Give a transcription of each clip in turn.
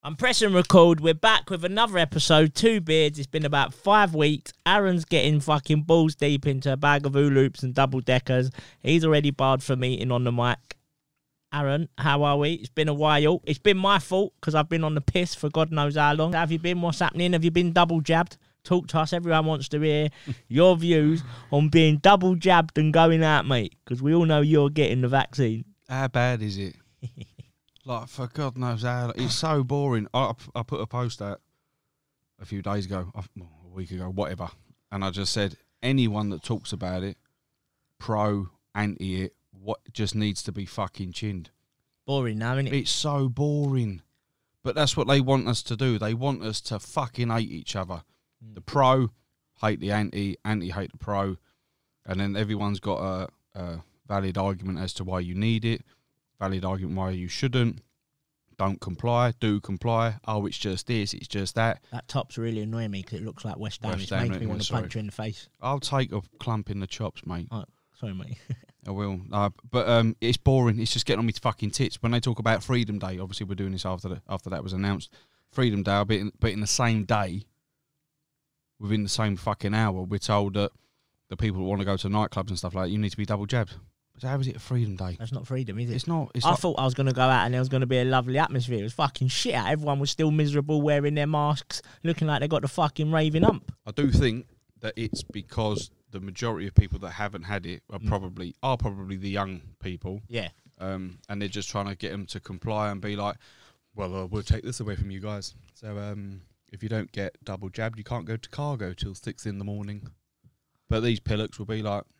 I'm pressing record. We're back with another episode. Two beards. It's been about 5 weeks. Aaron's getting fucking balls deep into a bag of loops and double deckers. He's already barred for meeting on the mic. Aaron, how are we? It's been a while. It's been my fault because I've been on the piss for God knows how long. How have you been? What's happening? Have you been double jabbed? Talk to us. Everyone wants to hear your views on being double jabbed and going out, mate, because we all know you're getting the vaccine. How bad is it? Like, for God knows how. It's so boring. I put a post out a few days ago, a week ago, whatever, and I just said, anyone that talks about it, pro, anti it, what just needs to be fucking chinned. Boring now, isn't it? It's so boring. But that's what they want us to do. They want us to fucking hate each other. The pro hate the anti hate the pro, and then everyone's got a valid argument as to why you need it, valid argument why you shouldn't. Don't comply, do comply. Oh, it's just this, it's just that. That top's really annoying me because it looks like West Ham. It's making me want to punch you in the face. I'll take a clump in the chops, mate. Oh, sorry, mate. I will. But it's boring. It's just getting on me fucking tits. When they talk about Freedom Day, obviously we're doing this after that was announced. Freedom Day, but in the same day, within the same fucking hour, we're told that the people that want to go to nightclubs and stuff like that, you need to be double jabbed. But how is it a Freedom Day? That's not freedom, is it? It's not. I thought I was going to go out and there was going to be a lovely atmosphere. It was fucking shit out. Everyone was still miserable, wearing their masks, looking like they got the fucking raving ump. I do think that it's because the majority of people that haven't had it are probably the young people. Yeah. And they're just trying to get them to comply and be like, well, we'll take this away from you guys. So if you don't get double jabbed, you can't go to cargo till 6 a.m. But these pillocks will be like,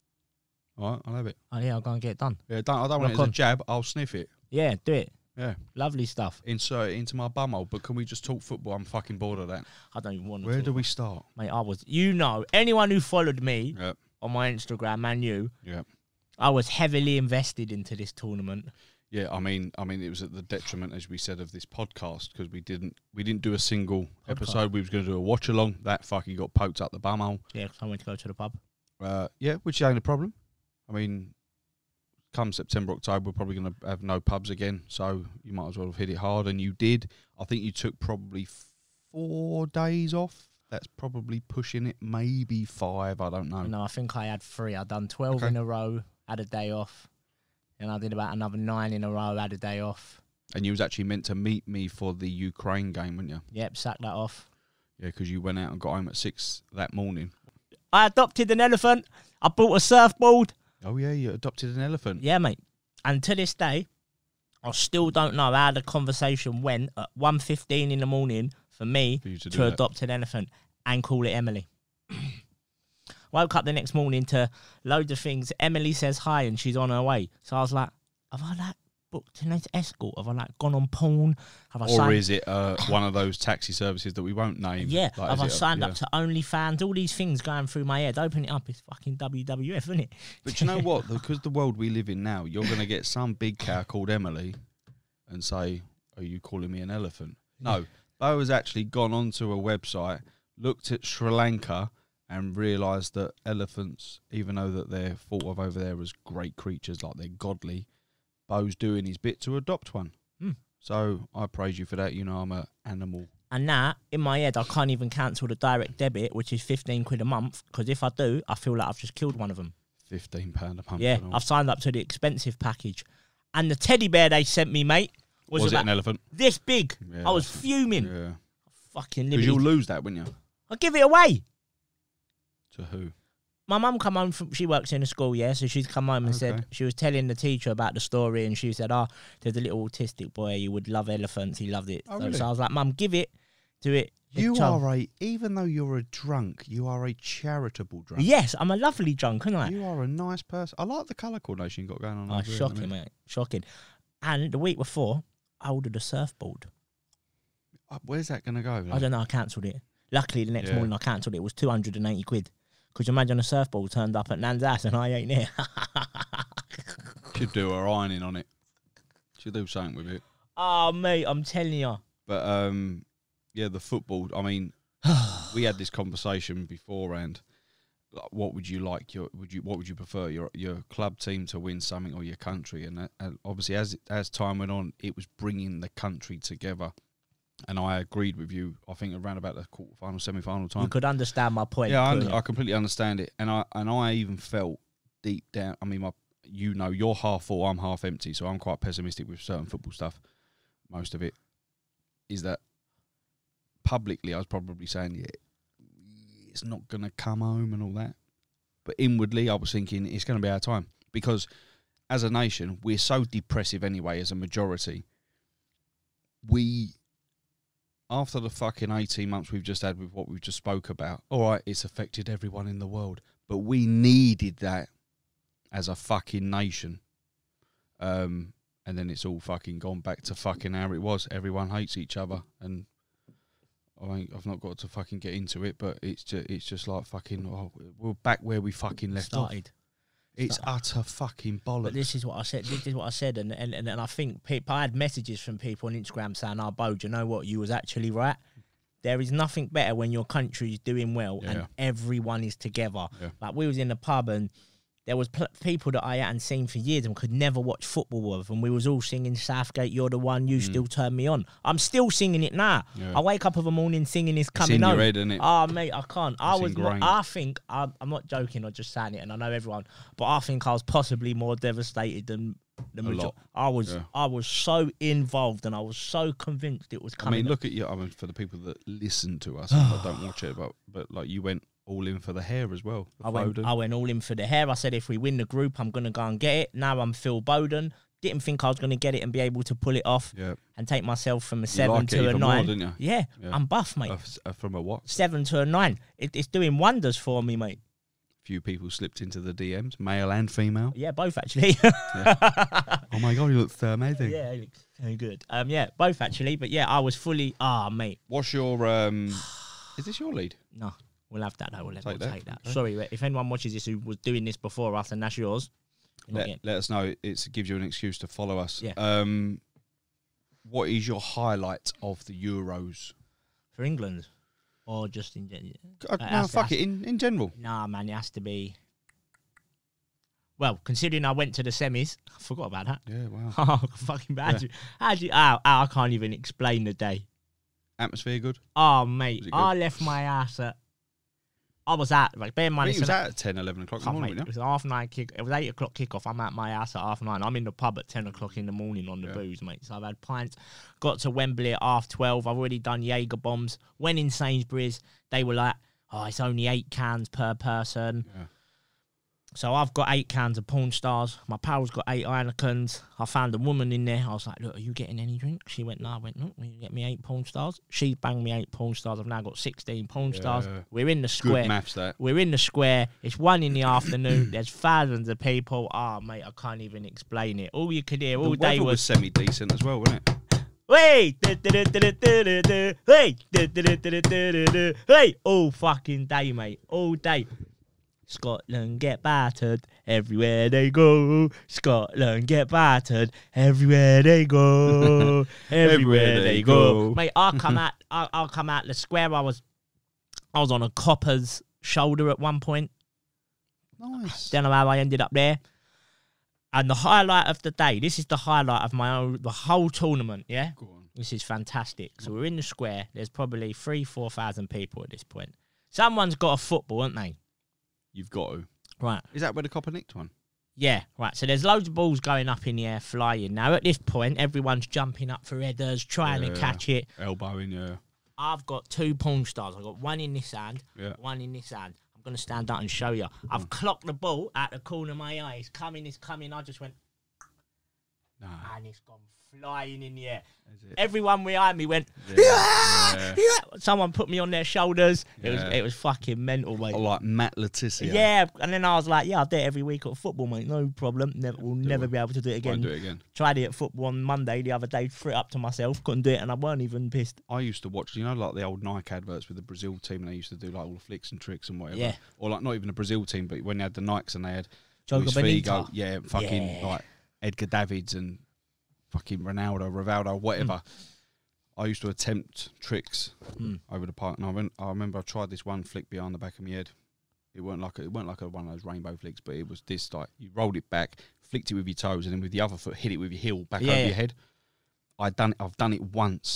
all right, I'll have it. Oh, yeah, I'll go and get it done. Yeah, I don't want it as a jab, I'll sniff it. Yeah, do it. Yeah. Lovely stuff. Insert it into my bumhole, but can we just talk football? I'm fucking bored of that. I don't even want to. Where do we start? Mate, anyone who followed me on my Instagram and you, I was heavily invested into this tournament. Yeah, I mean, it was at the detriment, as we said, of this podcast because we didn't do a single episode. We was going to do a watch along. That fucking got poked up the bumhole. Yeah, because I went to go to the pub. Yeah, which ain't a problem. I mean, come September, October, we're probably going to have no pubs again, so you might as well have hit it hard, and you did. I think you took probably 4 days off. That's probably pushing it, maybe 5, I don't know. No, I think I had 3. I'd done 12 in a row, had a day off, and I did about another 9 in a row, had a day off. And you was actually meant to meet me for the Ukraine game, weren't you? Yep, sacked that off. Yeah, because you went out and got home at 6 that morning. I adopted an elephant. I bought a surfboard. Oh, yeah, you adopted an elephant. Yeah, mate. And to this day, I still don't know how the conversation went at 1:15 in the morning for me to adopt an elephant and call it Emily. Woke up the next morning to loads of things. Emily says hi and she's on her way. So I was like, have I booked an escort? Have I gone on porn? Is it one of those taxi services that we won't name? Yeah. Have I signed up to OnlyFans? All these things going through my head. Open it up. It's fucking WWF, isn't it? But you know what? Because the world we live in now, you're going to get some big cow called Emily and say, are you calling me an elephant? No. Bo has actually gone onto a website, looked at Sri Lanka and realised that elephants, even though that they're thought of over there as great creatures, like they're godly, Bo's doing his bit to adopt one. So I praise you for that. You know, I'm an animal. And now, in my head, I can't even cancel the direct debit, which is 15 quid a month, because if I do, I feel like I've just killed one of them. £15 a month. Yeah, I've signed up to the expensive package. And the teddy bear they sent me, mate, was it an elephant? This big. Yeah, I was fuming. Yeah. Fucking because you'll lose that, wouldn't you? I'll give it away. To who? My mum come home from, she works in a school, yeah, so she's come home and said, she was telling the teacher about the story, and she said, there's a little autistic boy, he would love elephants, he loved it. Really? So I was like, Mum, give it to it. Even though you're a drunk, you are a charitable drunk. Yes, I'm a lovely drunk, aren't I? You are a nice person. I like the colour coordination you got going on. Oh, shocking, mate, shocking. And the week before, I ordered a surfboard. Where's that going to go? I don't know, I cancelled it. Luckily, the next morning I cancelled it. It was 280 quid. Could you imagine a surfboard turned up at Nan's house and I ain't there? Should do her ironing on it. Should do something with it. Oh, mate, I'm telling you. But, yeah, the football, I mean, we had this conversation beforehand. Like, what would you like? What would you prefer? Your club team to win something or your country? And obviously, as time went on, it was bringing the country together. And I agreed with you, I think, around about the quarter-final, semi-final time. You could understand my point. Yeah, couldn't you? I completely understand it. And I even felt deep down, I mean, you're half full, I'm half empty, so I'm quite pessimistic with certain football stuff. Most of it is that publicly I was probably saying, yeah, it's not going to come home and all that. But inwardly I was thinking it's going to be our time. Because as a nation, we're so depressive anyway as a majority. After the fucking 18 months we've just had with what we've just spoke about, all right, it's affected everyone in the world. But we needed that as a fucking nation. And then it's all fucking gone back to fucking how it was. Everyone hates each other. And I've not got to fucking get into it, but it's just like fucking, we're back where we fucking left off. It's utter fucking bollocks. But this is what I said. This is what I said, and I think I had messages from people on Instagram saying, "Oh, Bo, do you know what? You was actually right. There is nothing better when your country is doing well and everyone is together." Yeah. Like we was in the pub and there was people that I hadn't seen for years and could never watch football with, and we was all singing Southgate, You're the One, You Still Turn Me On. I'm still singing it now. Yeah. I wake up of a morning singing It's Coming Home. It's in your head, isn't it? Oh, mate, I can't. I think, I'm not joking, I'm just saying it, and I know everyone, but I think I was possibly more devastated than the majority. I was so involved and I was so convinced it was coming. I mean, look at you. I mean, for the people that listen to us, but don't watch it, but like you went all in for the hair as well. I went all in for the hair. I said, if we win the group, I'm going to go and get it. Now I'm Phil Bowden. Didn't think I was going to get it and be able to pull it off and take myself from a 7 to a 9. More, didn't you? Yeah, I'm buff, mate. From a what? 7 to a 9. It's doing wonders for me, mate. Few people slipped into the DMs, male and female. Yeah, both actually. Oh my God, he looks amazing. Yeah, he looks so good. Yeah, both actually. But yeah, I was fully, mate. What's your, is this your lead? No. We'll have that, though. We'll take that. Okay. Sorry, if anyone watches this who was doing this before us and that's yours, let us know. It gives you an excuse to follow us. Yeah. What is your highlight of the Euros? For England? Or just in general? No, fuck it, in general. Nah, man, it has to be... Well, considering I went to the semis, I forgot about that. Yeah, wow. Oh, fucking bad. I can't even explain the day. Atmosphere good? Oh, mate, I left my ass at... I was at, like, bear in mind... It was at 10, 11 o'clock in the morning, It was half 9 kick. It was 8 o'clock kickoff. I'm at my house at half 9. I'm in the pub at 10 o'clock in the morning on the booze, mate. So I've had pints. Got to Wembley at half 12. I've already done Jaeger bombs. Went in Sainsbury's. They were like, oh, it's only 8 cans per person. Yeah. So I've got 8 cans of Porn Stars. My pal's got 8 Heinekens. I found a woman in there. I was like, look, are you getting any drink? She went, no. I went, no, you get me 8 Porn Stars. She banged me 8 Porn Stars. I've now got 16 Porn Stars. We're in the square. Good maths, that. We're in the square. It's 1 in the afternoon. There's thousands of people. Oh, mate, I can't even explain it. All you could hear all day was semi-decent as well, wasn't it? Hey! Hey! All fucking day, mate. All day. Scotland get battered everywhere they go. Scotland get battered everywhere they go. Everywhere they go. Mate, I'll come out the square. I was on a copper's shoulder at one point. Nice. Don't know how I ended up there. And the highlight of the day, this is the highlight of the whole tournament, yeah? Go on. This is fantastic. So we're in the square. There's probably 3,000-4,000 people at this point. Someone's got a football, haven't they? You've got to. Right. Is that where the copper nicked one? Yeah, right. So there's loads of balls going up in the air, flying. Now, at this point, everyone's jumping up for headers, trying to catch it. Elbowing, yeah. I've got 2 Porn Stars. I've got 1 in this hand, 1 in this hand. I'm going to stand up and show you. I've clocked the ball at the corner of my eye. It's coming. I just went... No. And it's gone flying in the air. Everyone behind me went, Someone put me on their shoulders. It was fucking mental, mate. Oh, like Matt Letizia. Yeah, and then I was like, I do it every week at football, mate. No problem. We'll never be able to do it again. Won't do it again. Tried it at football on Monday the other day, threw it up to myself, couldn't do it, and I weren't even pissed. I used to watch, like the old Nike adverts with the Brazil team, and they used to do like all the flicks and tricks and whatever. Yeah. Or like not even the Brazil team, but when they had the Nikes and they had Jogo Bonito. Like Edgar Davids and fucking Ronaldo, Rivaldo, whatever. I used to attempt tricks over the park, and I remember I tried this one flick behind the back of my head. It weren't like one of those rainbow flicks, but it was this like you rolled it back, flicked it with your toes, and then with the other foot hit it with your heel back over your head. I've done it once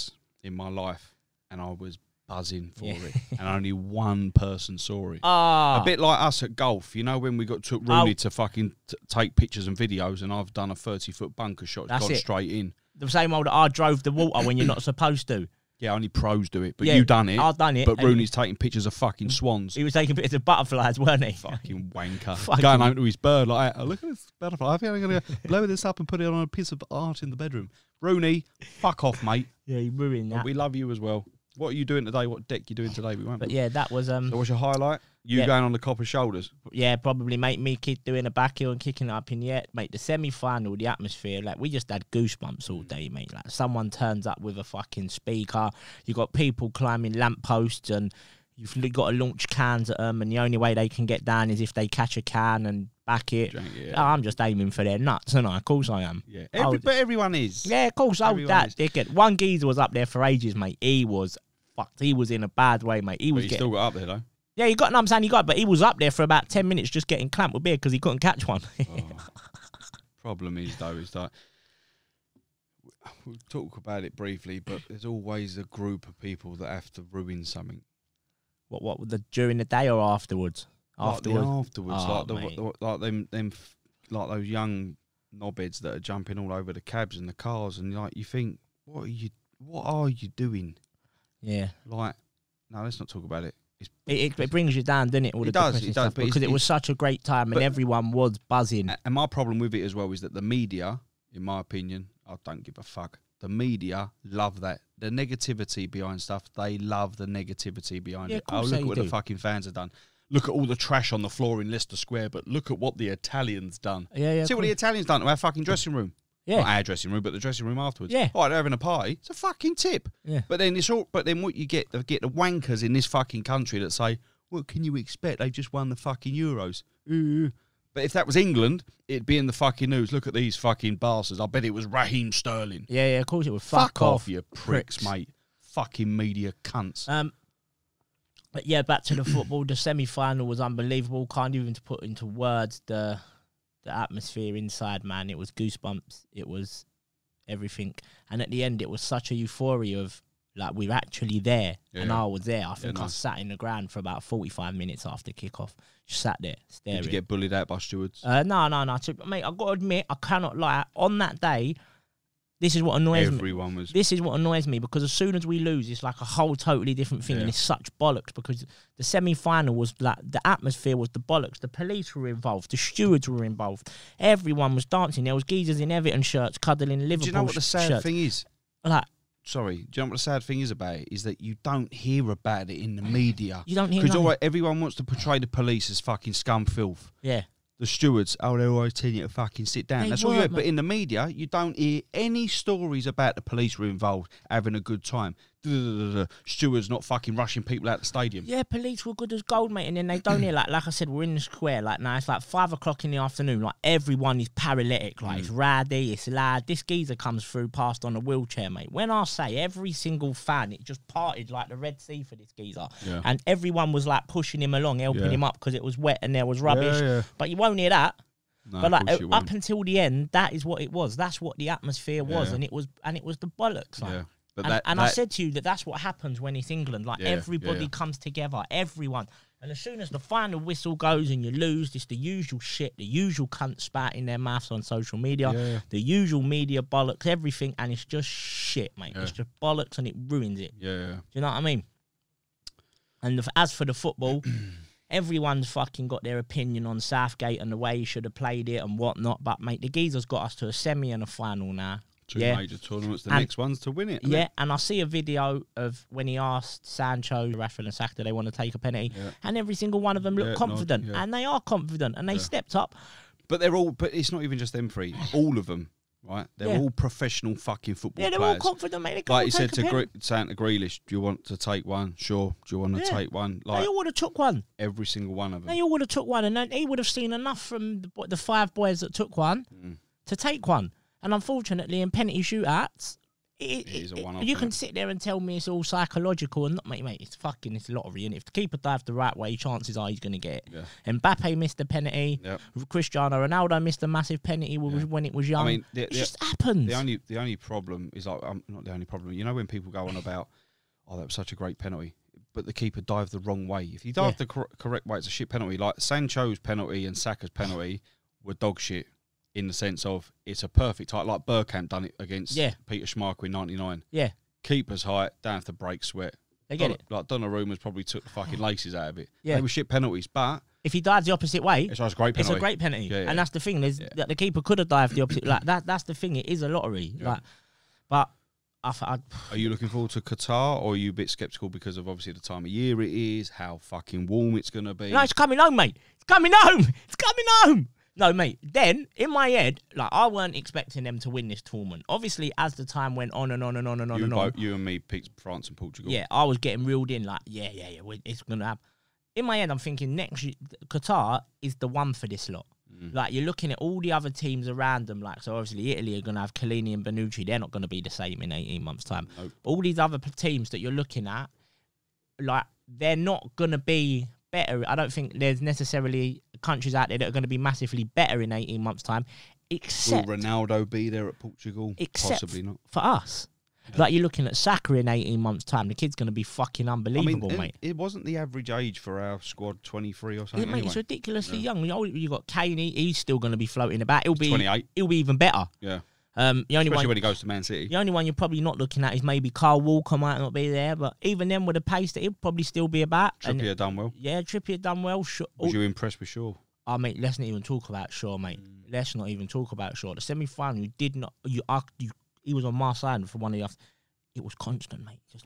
in my life, and I was buzzing for Yeah. it, and only one person saw it. Ah, A bit like us at golf, you know, when we took Rooney to fucking take pictures and videos, and I've done a 30-foot bunker shot, it's That's gone it. straight in. the same old I drove the water when you're not supposed to. Yeah, only pros do it, but Yeah, you done it. I've done it. But and Rooney's taking pictures of fucking swans. He was taking pictures of butterflies, weren't he? Fucking wanker. Fucking- Going home to his bird like, oh, look at this butterfly. I think I'm going to blow this up and put it on a piece of art in the bedroom. Rooney, fuck off, mate. Yeah, he ruined that. We love you as well. What are you doing today? What deck you doing today? We won't. But yeah, that was So what's your highlight? You Yeah. going on the copper shoulders. yeah, probably mate me kid doing a back heel and kicking it up in the air. Mate, the semi-final, the atmosphere, like we just had goosebumps all day, mate. Like someone turns up with a fucking speaker. You got people climbing lampposts and you've got to launch cans at them, and the only way they can get down is if they catch a can and back it. Yeah. Oh, I'm just aiming for their nuts, and of course I am. Yeah. Oh, But everyone is. Yeah, of course. Oh, Everyone that is. dickhead. One geezer was up there for ages, mate. He was fucked. He was in a bad way, mate. He But was you getting. still got up there though. Yeah, he got. No, I'm saying he got, but he was up there for about 10 minutes just getting clamped with beer because he couldn't catch one. Problem is though, is that we'll talk about it briefly, but there's always a group of people that have to ruin something. What during the day or afterwards? Afterwards. Afterwards, Oh, like like those young knobheads that are jumping all over the cabs and the cars, and like you think, what are you doing? Yeah. Like, no, let's not talk about it. It brings you down, doesn't it? All the It does, depressing it does, stuff, but because it's- it was such a great time and but- everyone was buzzing. And my problem with it as well is that the media, in my opinion, I don't give a fuck. The media love that. The negativity behind stuff, they love the negativity behind Yeah, it. of course Look they at what do. the fucking fans have done. Look at all the trash on the floor in Leicester Square, but look at what the Italians done. Yeah. See what the Italians done to our fucking dressing room. Yeah. Not our dressing room, but the dressing room afterwards. Yeah. Oh, they're having a party. It's a fucking tip. Yeah. But then what you get the wankers in this fucking country that say, what can you expect? They just won the fucking Euros. But if that was England, it'd be in the fucking news. Look at these fucking bastards. I bet it was Raheem Sterling. Yeah, of course it would. Fuck off, you pricks, mate. Fucking media cunts. But yeah, back to the football. The semi-final was unbelievable. Can't even to put into words the atmosphere inside, man. It was goosebumps. It was everything. And at the end, it was such a euphoria of, like, we're actually there. Yeah, and yeah. I was there. I think I nice. sat in the ground for about 45 minutes after kickoff. Just sat there, staring. Did you get bullied out by stewards? No. Mate, I've got to admit, I cannot lie. On that day, this is what annoys me. Everyone was. This is what annoys me, because as soon as we lose, it's like a whole totally different thing, Yeah. and it's such bollocks, because the semi-final was like, the atmosphere was the bollocks. The police were involved, the stewards were involved, everyone was dancing. There was geezers in Everton shirts cuddling Liverpool Do you know what the sad shirts. thing is? Like, Sorry, do you know what the sad thing is about it? Is that you don't hear about it in the media. you don't hear Because nothing. everyone wants to portray the police as fucking scum filth. Yeah. The stewards, they're always telling you to fucking sit down. They That's all you weren't, hear. But in the media, you don't hear any stories about the police were involved, having a good time. Stewards not fucking rushing people out the stadium. Yeah, police were good as gold, mate. And then they don't hear, like I said, we're in the square. Like, now it's like 5 o'clock in the afternoon. Like, everyone is paralytic. Like, it's rowdy, it's loud. This geezer comes through past on a wheelchair, mate. When I say every single fan, it just parted like the Red Sea for this geezer. Yeah. And everyone was, like, pushing him along, helping Yeah. him up because it was wet and there was rubbish. Yeah. But you won't hear that. No, But of course like you up won't. until the end, that is what it was. That's what the atmosphere was, Yeah. and it was the bollocks. Like. Yeah. But And I said to you that's what happens when it's England. Like, Yeah, everybody yeah. comes together, everyone. And as soon as the final whistle goes and you lose, it's the usual shit, the usual cunt spat in their mouths on social media, Yeah. the usual media bollocks, everything, and it's just shit, mate. Yeah. It's just bollocks and it ruins it. Yeah. Do you know what I mean? And as for the football, everyone's fucking got their opinion on Southgate and the way he should have played it and whatnot. But, mate, the geezer's got us to a semi and a final now. Two Yeah. major tournaments. The And- next one's to win it. isn't Yeah, it? and I see a video of when he asked Sancho, Rashford and Saka, they want to take a penalty, Yeah. and every single one of them looked Yeah, confident, yeah. and they are confident, and they Yeah. stepped up. But they're all. But it's not even just them three. All of them, right? They're Yeah. all professional fucking football Yeah, they're players. all confident, mate. They can Like all he said take a to penalty. Santa Grealish, do you want to take one? Sure. Do you want to Yeah. take one? They Like all would have took one. every single one of them. They all would have took one, and then he would have seen enough from the 5 boys that took one Mm. to take one. And unfortunately, in penalty shootouts, It is a one-off, you innit? can sit there and tell me it's all psychological and not, mate. It's lottery, and if the keeper dives the right way, chances are he's going to get it. Yeah. And Mbappe missed a penalty. Yep. Cristiano Ronaldo missed a massive penalty when it was young. I mean, it just happens. The only problem is like not the only problem. You know when people go on about, oh, that was such a great penalty, but the keeper dived the wrong way. If you dive the correct way, it's a shit penalty. Like Sancho's penalty and Saka's penalty were dog shit in the sense of it's a perfect height. Like Bergkamp done it against Peter Schmeichel in '99. Yeah. Keeper's height, don't have to break sweat. They get it. Like Donnarumma's probably took the fucking laces out of it. Yeah. They were shit penalties, but if he dives the opposite way, it's a great penalty. It's a great penalty. Yeah. And that's the thing, is that the keeper could have dived the opposite. Like that's the thing, it is a lottery. Yeah. Like, but are you looking forward to Qatar, or are you a bit sceptical because of obviously the time of year it is, how fucking warm it's going to be? No, it's coming home, mate. It's coming home. It's coming home. No, mate. Then, in my head, like, I weren't expecting them to win this tournament. Obviously, as the time went on and on and on and on and on. You and me picked France and Portugal. Yeah, I was getting reeled in, like, yeah, it's going to happen. In my head, I'm thinking next year, Qatar is the one for this lot. Like, you're looking at all the other teams around them. Like, so obviously Italy are going to have Chiellini and Bonucci. They're not going to be the same in 18 months' time. Nope. All these other teams that you're looking at, like, they're not going to be better. I don't think there's necessarily countries out there that are going to be massively better in 18 months' time. Except, will Ronaldo be there at Portugal? Except Possibly not. for us. Yeah. Like, you're looking at Saka in 18 months' time. The kid's going to be fucking unbelievable, mate. It wasn't the average age for our squad 23 or something. Mate, anyway. it's ridiculously young. You got Kane, he's still going to be floating about. He'll be 28. He'll be even better. Yeah. Especially when he goes to Man City. The only one you're probably not looking at is maybe Carl Walker might not be there, but even then with the pace that he'll probably still be about. Trippier done well. Yeah, Trippier done well. Was you impressed with Shaw? Oh, mate, let's not even talk about Shaw, mate. Let's not even talk about Shaw. The semi-final, you did not. He was on my side for one of the. It was constant, mate. Just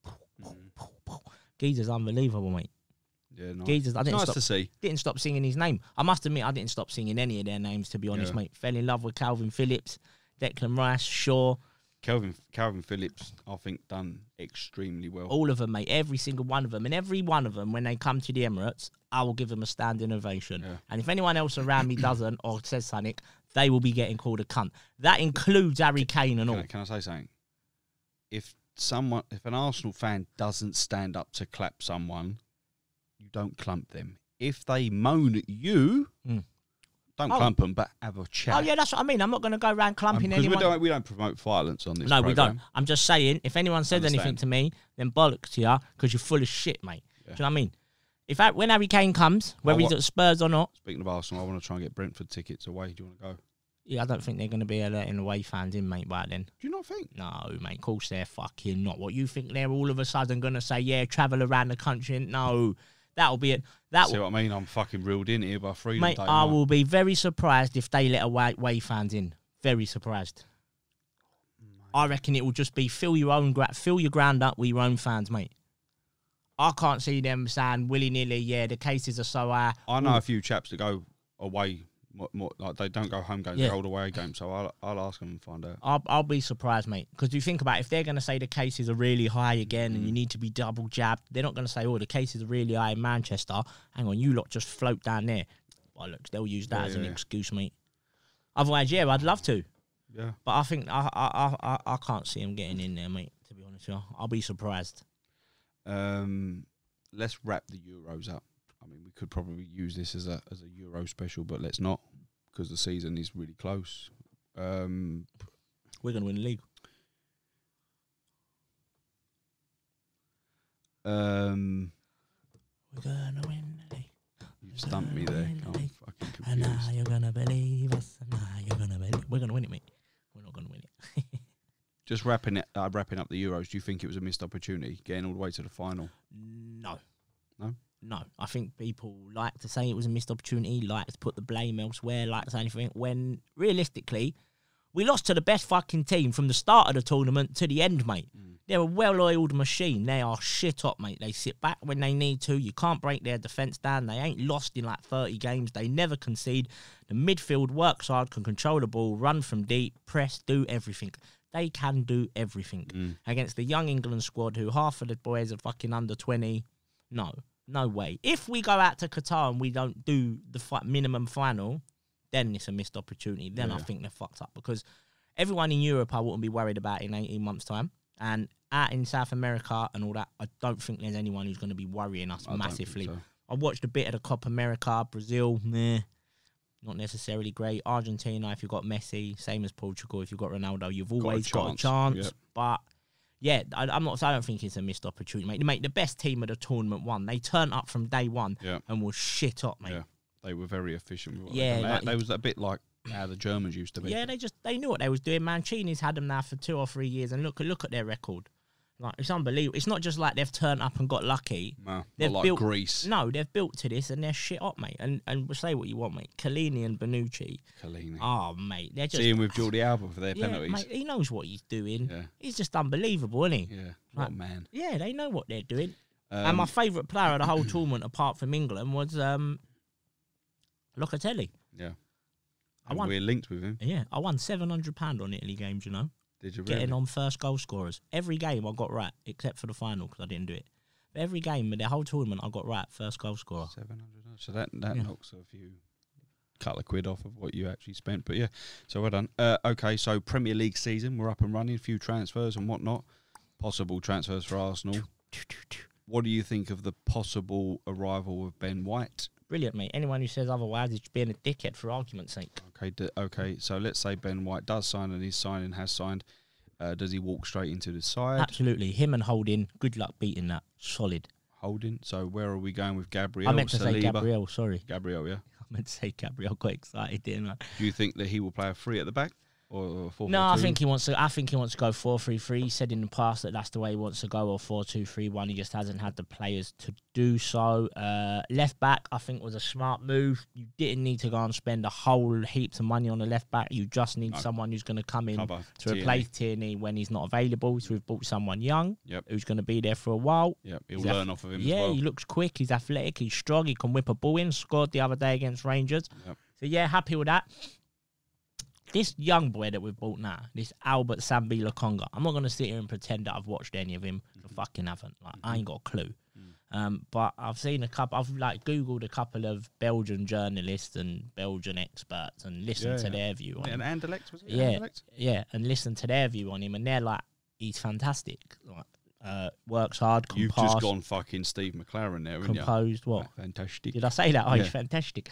Geezer's unbelievable, mate. Yeah, nice. Geezer's, I didn't nice stop, to see. Didn't stop singing his name. I must admit, I didn't stop singing any of their names, to be honest, mate. Fell in love with Calvin Phillips, Declan Rice, Shaw. Calvin Phillips, I think, done extremely well. All of them, mate. Every single one of them. And every one of them, when they come to the Emirates, I will give them a standing ovation. Yeah. And if anyone else around me doesn't or says something, they will be getting called a cunt. That includes Harry Kane and all. Can I say something? If an Arsenal fan doesn't stand up to clap someone, you don't clump them. If they moan at you, don't clump them, but have a chat. Oh, yeah, that's what I mean. I'm not going to go around clumping anyone. We don't promote violence on this No, program. we don't. I'm just saying, if anyone says anything to me, then bollocks to you, because you're full of shit, mate. Yeah. Do you know what I mean? When Harry Kane comes, whether he's at Spurs or not. Speaking of Arsenal, I want to try and get Brentford tickets away. Do you want to go? Yeah, I don't think they're going to be letting away fans in, mate, by then. Do you not think? No, mate. Of course they're fucking not. What, you think they're all of a sudden going to say, yeah, travel around the country? No. That'll be it. See what I mean? I'm fucking reeled in here by Freedom Day. Mate, I will be very surprised if they let away fans in. Very surprised. I reckon it will just be fill your ground up with your own fans, mate. I can't see them saying willy-nilly, yeah, the cases are so high. I know a few chaps that go away, more, like they don't go home games, they hold away games, so I'll ask them and find out. I'll be surprised, mate, because you think about it, if they're going to say the cases are really high again and you need to be double jabbed, they're not going to say, oh, the cases are really high in Manchester. Hang on, you lot just float down there. Well, look, they'll use that as an excuse, mate. Otherwise, yeah, I'd love to. Yeah. But I think I can't see them getting in there, mate, to be honest with you. I'll be surprised. Let's wrap the Euros up. I mean, we could probably use this as a Euro special, but let's not, because the season is really close. We're going to win the league. We're going to win the league. You've stumped me there. I'm fucking confused. And now you're going to believe us. And now you're going to believe. We're going to win it, mate. We're not going to win it. Just wrapping up the Euros, do you think it was a missed opportunity, getting all the way to the final? No. No? No. I think people like to say it was a missed opportunity, like to put the blame elsewhere, like to say anything, when realistically, we lost to the best fucking team from the start of the tournament to the end, mate. They're a well-oiled machine. They are shit up, mate. They sit back when they need to. You can't break their defence down. They ain't lost in like 30 games. They never concede. The midfield works hard, can control the ball, run from deep, press, do everything. They can do everything. Against the young England squad, who half of the boys are fucking under 20. No way. If we go out to Qatar and we don't do the minimum final, then it's a missed opportunity. Then I think they're fucked up, because everyone in Europe I wouldn't be worried about in 18 months' time. And out in South America and all that, I don't think there's anyone who's going to be worrying us massively. So. I watched a bit of the Copa America. Brazil, meh, not necessarily great. Argentina, if you've got Messi, same as Portugal. If you've got Ronaldo, you've always got a chance. Yep. But yeah, I don't think it's a missed opportunity, mate. The best team of the tournament won. They turned up from day one and were shit up, mate. Yeah, they were very efficient. With they was a bit like how the Germans used to be. Yeah, they knew what they was doing. Mancini's had them now for 2 or 3 years, and look at their record. Like, it's unbelievable. It's not just like they've turned up and got lucky. No, they've not like built, Greece. No, they've built to this and they're shit up, mate. And say what you want, mate. Chiellini and Bonucci. Oh, mate. They're just... See him with Jordi Alba for their penalties. Mate, he knows what he's doing. Yeah. He's just unbelievable, isn't he? Yeah, like, what a man. Yeah, they know what they're doing. And my favourite player of the whole tournament, apart from England, was Locatelli. Yeah. We're linked with him. Yeah, I won £700 on Italy games, you know. Did you really? Getting on first goal scorers. Every game I got right, except for the final because I didn't do it. But every game, the whole tournament, I got right, first goal scorer. 700. So that knocks a few couple of quid off of what you actually spent. But yeah, so well done. Okay, so Premier League season, we're up and running. A few transfers and whatnot. Possible transfers for Arsenal. What do you think of the possible arrival of Ben White? Brilliant, mate. Anyone who says otherwise is being a dickhead for argument's sake. Okay. So let's say Ben White does sign and he's signing, has signed. Does he walk straight into the side? Absolutely. Him and Holding, good luck beating that. Solid. Holding. So where are we going with Gabriel? I meant to say Saliba? Gabriel, sorry. Gabriel, yeah. I meant to say Gabriel. Got excited, didn't I? Do you think that he will play a 3 at the back? Or 4-4-2? No, I think he wants to go 4-3-3. He said in the past that that's the way he wants to go, or 4-2-3-1. He just hasn't had the players to do so. Left back, I think, was a smart move. You didn't need to go and spend a whole heaps of money on the left back. You just need someone who's going to come in to replace Tierney when he's not available. So we've bought someone young who's going to be there for a while. Yep, he'll learn off of him as well. Yeah, he looks quick. He's athletic. He's strong. He can whip a ball in. Scored the other day against Rangers. Yep. So yeah, happy with that. This young boy that we've bought now, this Albert Sambi Lokonga, I'm not going to sit here and pretend that I've watched any of him. I fucking haven't. Like, I ain't got a clue. But I've seen a couple, I've like Googled a couple of Belgian journalists and Belgian experts and listened to their view on him. And Anderlecht, was it? Yeah, Anderlecht? yeah, and listened to their view on him. And they're like, he's fantastic. Like, works hard, can You've pass. just gone fucking Steve McLaren there, haven't you? Composed, what? Fantastic. Did I say that? Oh, he's fantastic.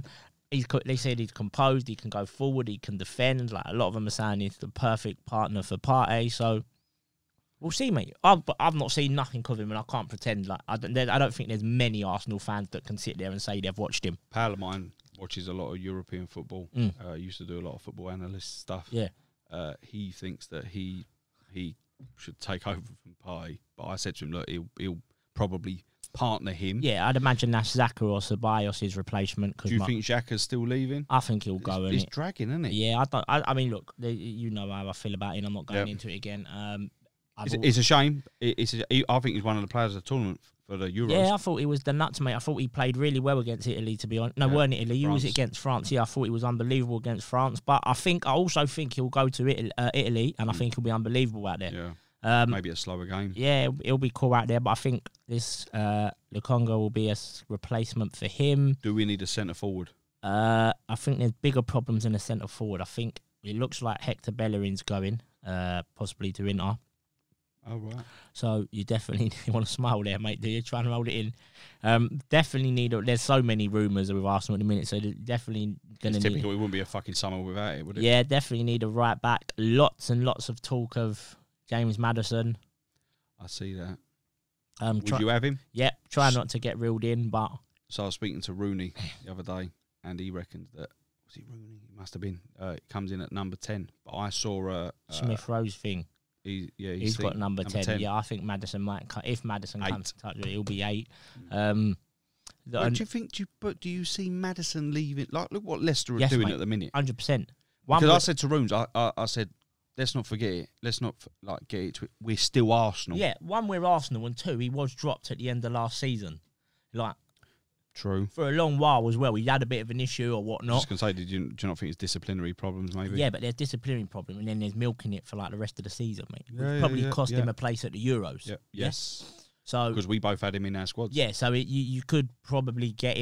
They said he's composed, he can go forward, he can defend. Like, a lot of them are saying he's the perfect partner for Partey. So we'll see, mate. I've not seen nothing of him, and I can't pretend. Like, I don't think there's many Arsenal fans that can sit there and say they've watched him. Pal of mine watches a lot of European football. Used to do a lot of football analyst stuff. Yeah. He thinks that he should take over from Partey, but I said to him, look, he'll probably partner him. Yeah, I'd imagine that's Xhaka or Ceballos' replacement. Do you think Xhaka's still leaving? I think he'll go. It's dragging, isn't it? Yeah, I mean, look, you know how I feel about it. I'm not going into it again. It's a shame. I think he's one of the players of the tournament for the Euros. Yeah, I thought he was the nuts, mate. I thought he played really well against Italy, to be honest. No, weren't Italy. He was against France. Yeah, I thought he was unbelievable against France. But I also think he'll go to Italy, and I think he'll be unbelievable out there. Yeah. Maybe a slower game. Yeah, it'll be cool out there, but I think this Lokonga will be a replacement for him. Do we need a centre forward? I think there's bigger problems in the centre forward. I think it looks like Hector Bellerin's going, possibly to Inter. Oh, right. So you definitely want to smile there, mate. Do you try and hold it in? Definitely need. There's so many rumours with Arsenal at the minute, so definitely going to need. Typical. It wouldn't be a fucking summer without it, would it? Yeah, definitely need a right back. Lots and lots of talk of James Maddison. I see that. Would you have him? Yeah, try not to get reeled in, but... So I was speaking to Rooney the other day, and he reckons that... Was he Rooney? He must have been. It comes in at number 10. But I saw... Smith-Rowe's thing. He's got number 10. Yeah, I think Maddison might... If Maddison comes to touch it, he'll be 8. What do you think? Do you see Maddison leaving? Like, look what Leicester are doing at the minute. 100%. Because I said to Rooms, I said... Let's not forget it. Let's not get it to it. We're still Arsenal. Yeah, one, we're Arsenal, and two, he was dropped at the end of last season. Like, true. For a long while as well. He had a bit of an issue or whatnot. I was just going to say, do you not think it's disciplinary problems, maybe? Yeah, but there's disciplinary problem, and then there's milking it for like the rest of the season, mate. Which probably cost him a place at the Euros. Yeah. Yes. So because we both had him in our squads. Yeah, so you could probably get him.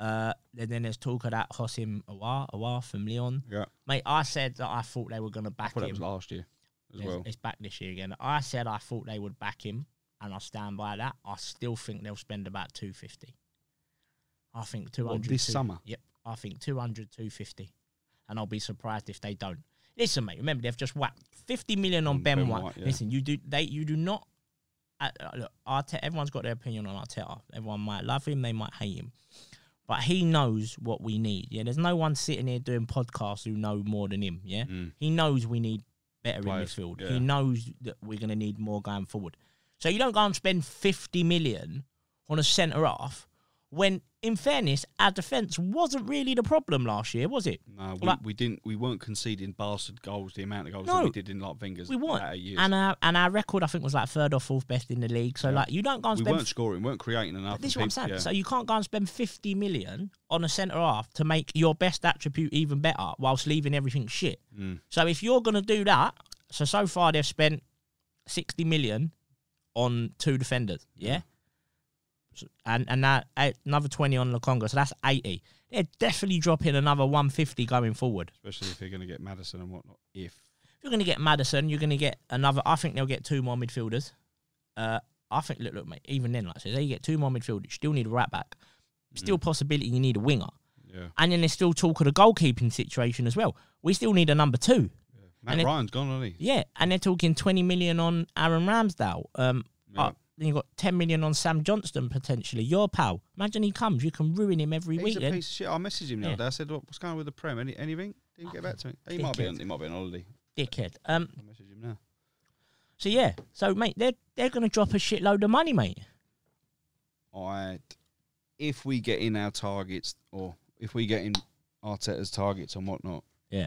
Then there's talk of that Hossim Awar from Lyon. Yeah. Mate, I said that I thought they were going to I back thought that him. was last year as well. It's back this year again. I said I thought they would back him, and I stand by that. I still think they'll spend about 250. I think 200 this summer? Yep. I think 200, 250. And I'll be surprised if they don't. Listen, mate, remember, they've just whacked 50 million on Ben White. Yeah. Listen, you do not... look, Arteta, everyone's got their opinion on Arteta. Everyone might love him, they might hate him. But he knows what we need, yeah? There's no one sitting here doing podcasts who know more than him, yeah? He knows we need better Players, in midfield. yeah. He knows that we're going to need more going forward. So you don't go and spend 50 million on a centre-half when, in fairness, our defence wasn't really the problem last year, was it? No, Like- we weren't conceding bastard goals, the amount of goals No, that we did in like Wenger's We weren't. latter years. And our record, I think, was like third or fourth best in the league. So, like, you don't go and we spend... weren't scoring, weren't creating enough. This is what I'm saying. Yeah. So you can't go and spend 50 million on a centre-half to make your best attribute even better whilst leaving everything shit. So if you're going to do that... So far they've spent 60 million on 2 defenders, yeah? And that another 20 on Lukonga, so that's 80. They're definitely dropping another 150 going forward. Especially if they're going to get Maddison and whatnot. If you're going to get Maddison, you're going to get another... I think they'll get 2 more midfielders. I think, look, mate, even then, like I said, they get 2 more midfielders. You still need a right back. Still possibility you need a winger. Yeah. And then there's still talk of the goalkeeping situation as well. We still need a number 2. Matt Ryan's gone, hasn't he? Yeah, and they're talking 20 million on Aaron Ramsdale. Then you've got 10 million on Sam Johnston, potentially. Your pal. Imagine he comes. You can ruin him every He's week. a piece of shit. I messaged him the other day. I said, what's going on with the Prem? Anything? Didn't get back to me. He might be on holiday. Dickhead. I'll message him now. So, yeah. So, mate, they're going to drop a shitload of money, mate. If we get in our targets, or if we get in Arteta's targets and whatnot, yeah.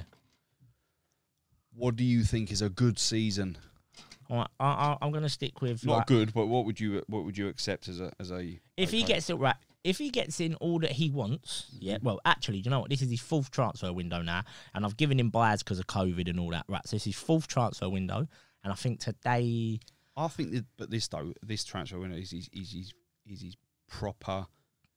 What do you think is a good season? All right, I'm going to stick with... Not good, but what would you accept as a... If he gets it right... If he gets in all that he wants, yeah, well, actually, do you know what? This is his 4th transfer window now, and I've given him buys because of COVID and all that, right? So it's his 4th transfer window, and I think today... I think this transfer window is his proper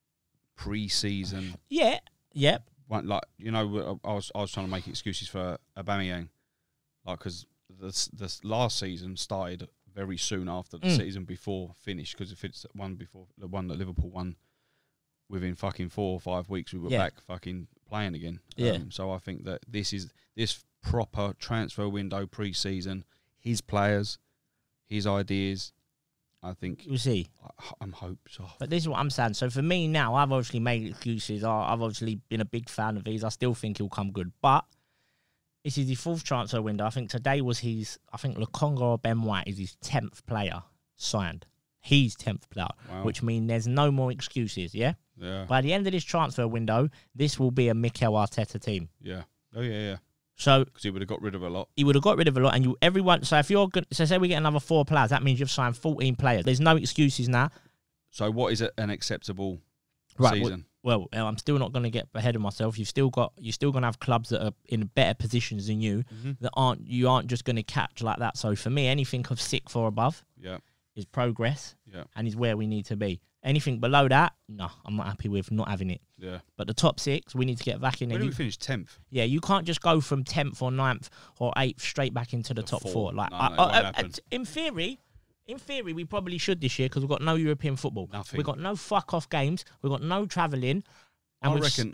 pre-season. Yeah, yep. One, like, you know, I was trying to make excuses for Aubameyang, like, because this last season started very soon after the season before finished, because if it's the one that Liverpool won within fucking 4 or 5 weeks, we were back fucking playing again. Yeah. So I think that this proper transfer window pre-season, his players, his ideas, I think we'll see. I'm hopes off. But this is what I'm saying. So for me now, I've obviously made excuses. I've obviously been a big fan of his. I still think he'll come good. But this is his 4th transfer window. I think today was I think Lukonga or Ben White is his 10th player signed. He's 10th player, which means there's no more excuses, yeah? Yeah. By the end of this transfer window, this will be a Mikel Arteta team. Yeah. Oh, yeah. So because he would have got rid of a lot. He would have got rid of a lot, and everyone. So if you're good, so say we get another 4 players, that means you've signed 14 players. There's no excuses now. So what is an acceptable season? Well, I'm still not going to get ahead of myself. You're still going to have clubs that are in better positions than you that aren't just going to catch like that. So for me, anything of 6th or above, is progress, and is where we need to be. Anything below that, no, I'm not happy with not having it. Yeah. But the top 6, we need to get back in there. Where did we finish? 10th? Yeah, you can't just go from 10th or 9th or 8th straight back into the top 4. Like, in theory, we probably should this year because we've got no European football. Nothing. We've got no fuck off games. We've got no travelling. I reckon.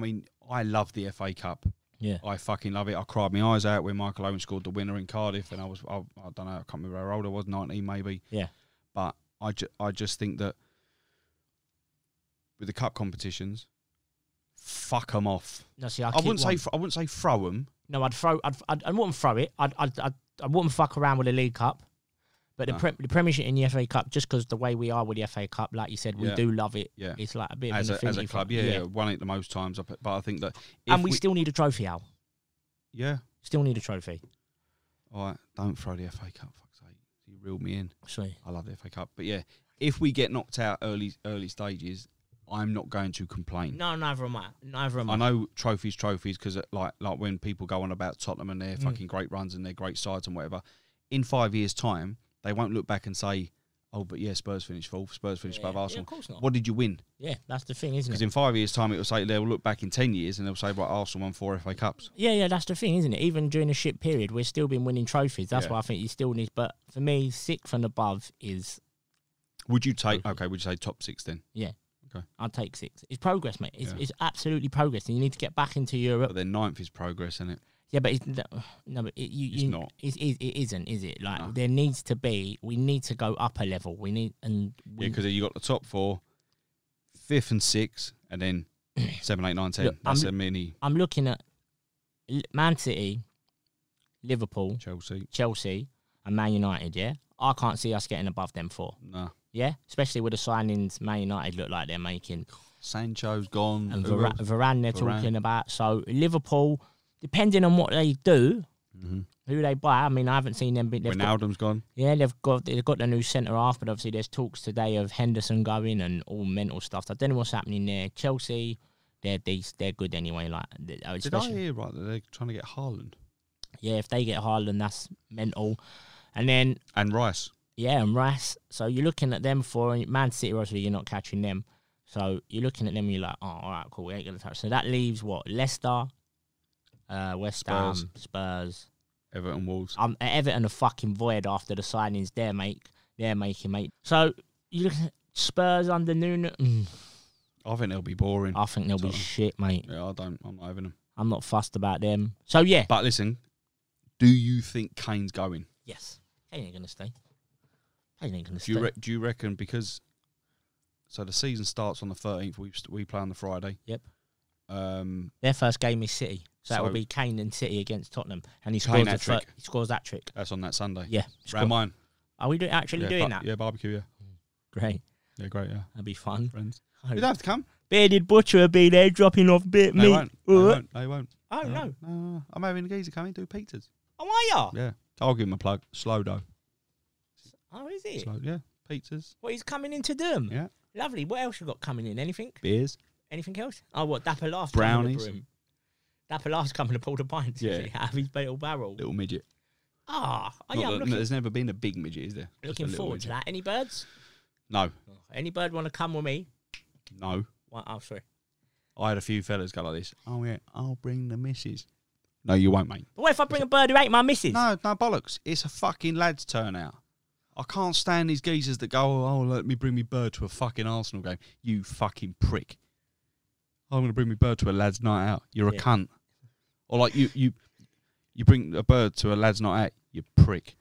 I love the FA Cup. Yeah, I fucking love it. I cried my eyes out when Michael Owen scored the winner in Cardiff, and I don't know, I can't remember how old I was, 19 maybe. Yeah, but I just think that with the cup competitions, fuck them off. No, see, I wouldn't say throw them. No, I wouldn't throw it. I wouldn't fuck around with the League Cup. But the Premiership in the FA Cup, just because the way we are with the FA Cup, like you said, we do love it. Yeah. It's like a bit of an affinity as a club. Yeah, won it the most times. But I think that... And we still need a trophy, Al. Yeah. Still need a trophy. All right, don't throw the FA Cup, fuck's sake. You reeled me in. Sorry. I love the FA Cup. But yeah, if we get knocked out early stages, I'm not going to complain. No, neither am I. I know trophies, because like when people go on about Tottenham and their fucking great runs and their great sides and whatever, in 5 years' time, they won't look back and say, Oh, but yeah, Spurs finished fourth. Spurs finished above Yeah, Arsenal. of course not. What did you win? Yeah, that's the thing, isn't Because it? in 5 years' time, it will say they'll look back in 10 years and they'll say, right, Arsenal won 4 FA Cups. Yeah, that's the thing, isn't it? Even during the shit period, we've still been winning trophies. That's Yeah. why I think you still need. But for me, 6th and above is. Would you take? Okay, would you say top 6 then? Yeah. Okay. I'd take 6. It's progress, mate. Yeah. It's absolutely progress, and you need to get back into Europe. But then 9th is progress, isn't it? Yeah, but it's, no, but It's not. It isn't, is it? Like No. there needs to be. We need to go up a level. We need Yeah, because you got the top 4, 5th and 6th, and then 7, 8, 9, 10. Look, That's a mini I'm looking at Man City, Liverpool, Chelsea. and Man United. Yeah, I can't see us getting above them 4. No. Yeah, especially with the signings Man United look like they're making, Sancho's gone. and Who else? Varane they're Varane. talking about. So Liverpool, depending on what they do, Mhm. who they buy. I mean, I haven't seen them. They've got, Ronaldo's gone. yeah, they've got the new centre half, but obviously there's talks today of Henderson going and all mental stuff. So I don't know what's happening there. Chelsea, they're good anyway. Like, Did I especially hear right that they're trying to get Haaland? yeah, if they get Haaland, that's mental. And then And Rice. yeah, and Rice. So you're looking at them for Man City. Obviously, you're not catching them. So you're looking at them. And you're like, oh, all right, cool. We ain't gonna touch. So that leaves what? Leicester, West Ham, Spurs. Everton, Wolves. Everton are fucking void after the signings they're making, mate. So you look at Spurs under Nuno. I think they'll be boring. I think they'll be So- shit, mate. Yeah, I'm not having them. I'm not fussed about them. So yeah, But listen, do you think Kane's going? yes, Kane ain't gonna stay. Kane ain't gonna stay. Do you reckon because so the season starts on the 13th, we play on the Friday. Yep. Um, Their first game is City, so that will So- be Kane and City against Tottenham, and he Kane scores hat-trick. he scores that trick. that's on that Sunday. Yeah, Round mine. Are we actually doing that? Yeah, barbecue. Yeah, Great, yeah, great. Yeah, that'd be fun. friends. Oh, You don't have to come. Bearded Butcher will be there dropping off a bit They meat. won't. They won't. They won't. Oh no! No, I'm having a geezer coming do pizzas. Oh, are ya? Yeah, I'll give him a plug. Slow dough. Oh, is it? Slow. Yeah, pizzas. What, he's coming in to do 'em? Yeah, Lovely. What else you got coming in? Anything? beers. Anything else? Oh, what? Dapper Laugh's Brownies. coming to broom. Dapper Laugh's coming to pull the pints. Yeah. Is he? Out of his little barrel. Little midget. Ah, oh, Not yeah, I'm that- looking, there's never been a big midget, is there? Just looking a little forward to midget. that. Any birds? No, Any bird want to come with me? no. What? Oh, sorry. I had a few fellas go like this. Oh yeah, I'll bring the missus. No, you won't, mate. But what if I bring a bird who ain't my missus? No, bollocks. It's a fucking lads' turnout. I can't stand these geezers that go, oh, let me bring me bird to a fucking Arsenal game. You fucking prick. I'm going to bring me bird to a lads' night out. You're a Yeah. cunt. Or like you bring a bird to a lads' night out. You prick.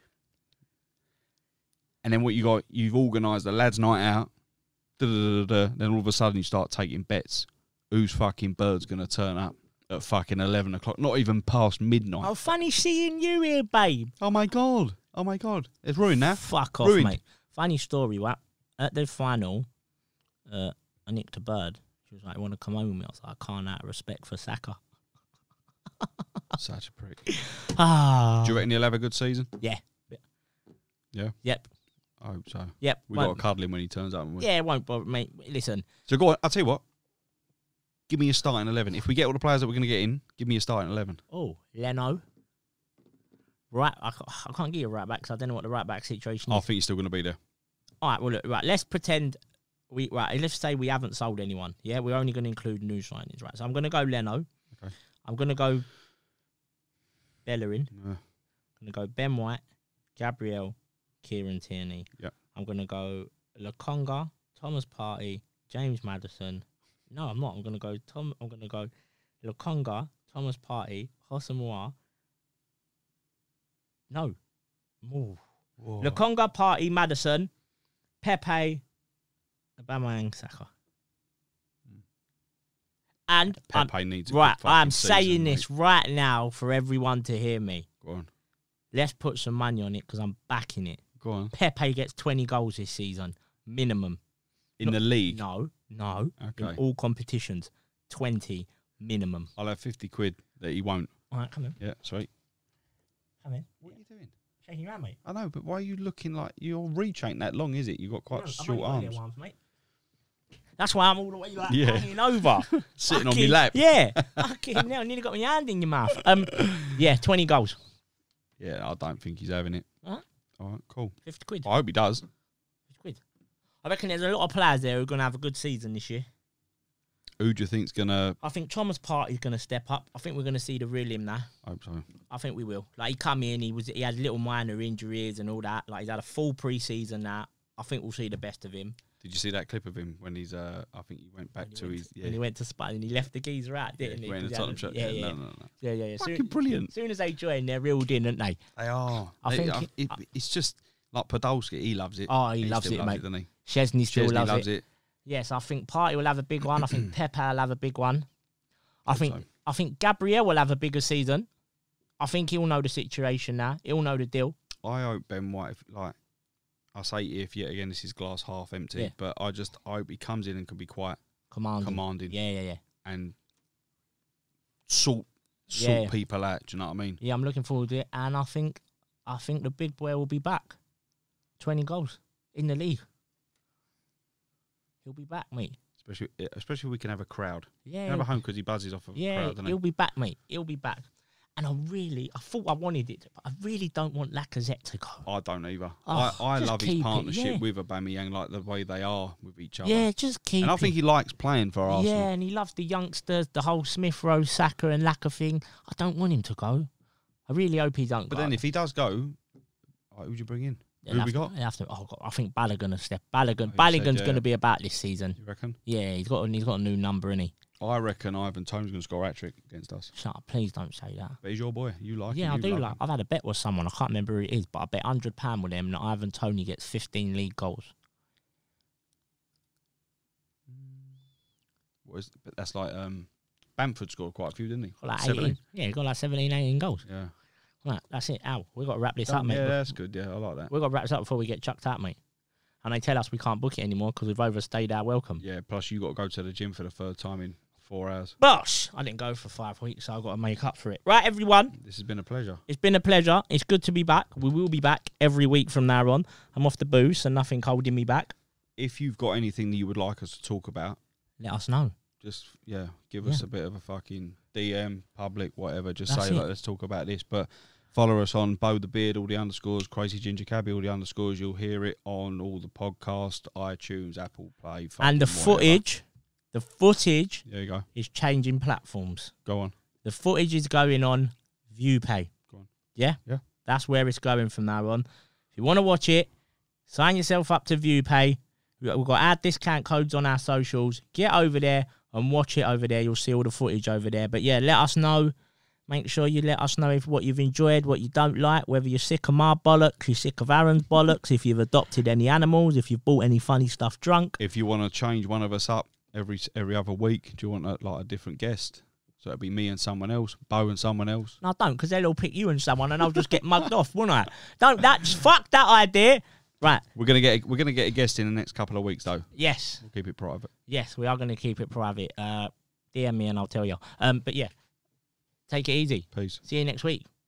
And then what you got? You've organised a lads' night out. Then all of a sudden you start taking bets. Whose fucking bird's going to turn up at fucking 11 o'clock? Not even past midnight. Oh, funny seeing you here, babe. Oh my god! Oh my god! It's ruined now. Fuck off, Ruined. mate. Funny story, what? At the final, I nicked a bird. She was like, "Want to come home with me?" I was like, "I can't, out of respect for Saka." Such a prick. Ah. Do you reckon he'll have a good season? Yeah. Yeah? Yep. I hope so. Yep. We got to cuddle him when he turns up. haven't we? Yeah, it won't bother, mate. Listen, So go on. I'll tell you what. Give me a starting 11. If we get all the players that we're going to get in, give me a starting 11. oh, Leno. Right, I can't give you a right back because I don't know what the right back situation I is. think he's still going to be there. All right, well, look, right, let's pretend let's say we haven't sold anyone. Yeah, we're only going to include new signings, right? So I'm going to go Leno. Okay. I'm going to go Bellerin. Uh, I'm going to go Ben White, Gabriel, Kieran Tierney. Yep. I'm going to go Lokonga, Thomas Partey, James Maddison. No, I'm not. I'm going to go Lokonga, Thomas Partey, Hosamoa. No. Ooh. whoa. Lokonga, Partey, Maddison, Pepe, Aubameyang, Saka. And Pepe needs a right, good I'm fucking season, saying mate. this right now for everyone to hear me. Go on. Let's put some money on it because I'm backing it. Go on. Pepe gets 20 goals this season, minimum. In the league? No. In Okay. all competitions, 20 minimum. I'll have 50 quid that he won't. All right, come in. Yeah, sweet. Come in. What are you doing? Shaking your hand, mate. I know, but why are you looking like your reach ain't that long, is it? You've got quite No, I've short only got arms. little mate. That's why I'm all the way like Yeah. hanging over. Sitting on Fucking- my lap. Yeah. Fucking hell, nearly got my hand in your mouth. Yeah, 20 goals. Yeah, I don't think he's having it. Alright. All right, cool. 50 quid. I hope he does. 50 I reckon there's a lot of players there who are going to have a good season this year. Who do you think's gonna? I think Thomas Partey's going to step up. I think we're going to see the real him now. I hope so. I think we will. Like, he come in, he had little minor injuries and all that. Like, he's had a full pre-season now. I think we'll see the best of him. Did you see that clip of him when he's? I think he went back to his. When he went to Spain and he left the geezer out, didn't he? Wearing the Tottenham shirt. Yeah. No. Fucking Brilliant. As soon as they join, they're reeled in, aren't they? They are. I think it's just like Podolski. He loves it. Oh, he loves still it, mate. doesn't he? Chesney still Chesney loves it. it. Yes, I think Partey will have a big one. I think Pepe will have a big one. I Hope so. think Gabriel will have a bigger season. I think he'll know the situation now. He'll know the deal. I hope Ben White, I say if yet again this is glass half empty, but I hope he comes in and can be quite commanding. Yeah. And sort people out. Do you know what I mean? Yeah, I'm looking forward to it, and I think the big boy will be back. 20 goals in the league. He'll be back, mate. Especially if we can have a crowd. Yeah. Have a home because he buzzes off of a crowd, doesn't he? He'll be back, mate. He'll be back. And I thought I wanted it, but I really don't want Lacazette to go. I don't either. Oh, I love his keep it, partnership with Aubameyang, like the way they are with each other. Yeah, just keep And I think he likes playing for Arsenal. Yeah, and he loves the youngsters, the whole Smith Rowe, Saka and Laka thing. I don't want him to go. I really hope he don't But go. then if he does go, who'd you bring in? Who we got? I think Balogun will step. Balogun's going to be about this season. You reckon? Yeah, he's got a new number, innit? I reckon Ivan Toney's going to score a hat-trick against us. Shut up, please don't say that. But he's your boy. You like him. Yeah, I do love like. him. I've had a bet with someone. I can't remember who it is, but I bet £100 with him that Ivan Toney gets 15 league goals. But that's like Bamford scored quite a few, didn't he? Got like 17. 18. Yeah, he got like 17, 18 goals. Yeah. Right, that's it. Al, we've got to wrap this up, mate. Yeah, that's good. Yeah, I like that. We've got to wrap this up before we get chucked out, mate. And they tell us we can't book it anymore because we've overstayed our welcome. Yeah, plus you got to go to the gym for the third time in 4 hours. Bosh! I didn't go for 5 weeks, so I've got to make up for it. Right, everyone. This has been a pleasure. It's been a pleasure. It's good to be back. We will be back every week from now on. I'm off the booze, so nothing holding me back. If you've got anything that you would like us to talk about, let us know. Just, give us a bit of a fucking DM, public, whatever. Just That's say, it. let's talk about this. But follow us on Bo the Beard, all the underscores, Crazy Ginger Cabby, all the underscores. You'll hear it on all the podcast, iTunes, Apple Play. And the footage, there you go. is changing platforms. Go on. The footage is going on ViewPay. Go on. Yeah? Yeah. That's where it's going from now on. If you want to watch it, sign yourself up to ViewPay. We've got our discount codes on our socials. Get over there and watch it over there. You'll see all the footage over there. But yeah, let us know. Make sure you let us know if what you've enjoyed, what you don't like, whether you're sick of my bollocks, you're sick of Aaron's bollocks, if you've adopted any animals, if you've bought any funny stuff drunk. If you want to change one of us up every other week, do you want a different guest? So it'd be me and someone else, Bo and someone else. No, I don't, because they'll all pick you and someone, and I'll just get mugged off, won't I? Fuck that idea. Right. We're gonna get a guest in the next couple of weeks though. Yes. We'll keep it private. Yes, we are going to keep it private. DM me and I'll tell you. But yeah, take it easy. Peace. See you next week.